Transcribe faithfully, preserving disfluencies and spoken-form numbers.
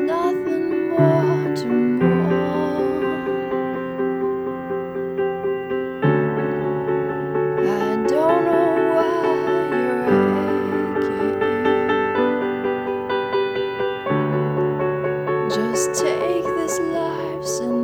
nothing more to mourn. I don't know why you're aching. Just take this life.